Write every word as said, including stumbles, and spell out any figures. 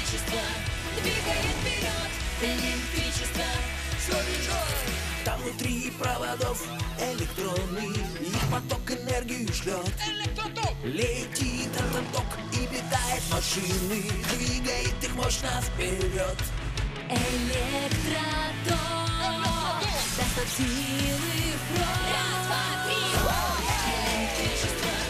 электричество двигает вперед. Электричество, все бежит. Там внутри проводов электроны, их поток энергию шлет. Электроток. Летит этот ток и питает машины, двигает их мощно вперед. Электроток даст нам силы впрок. Раз, два, три, электричество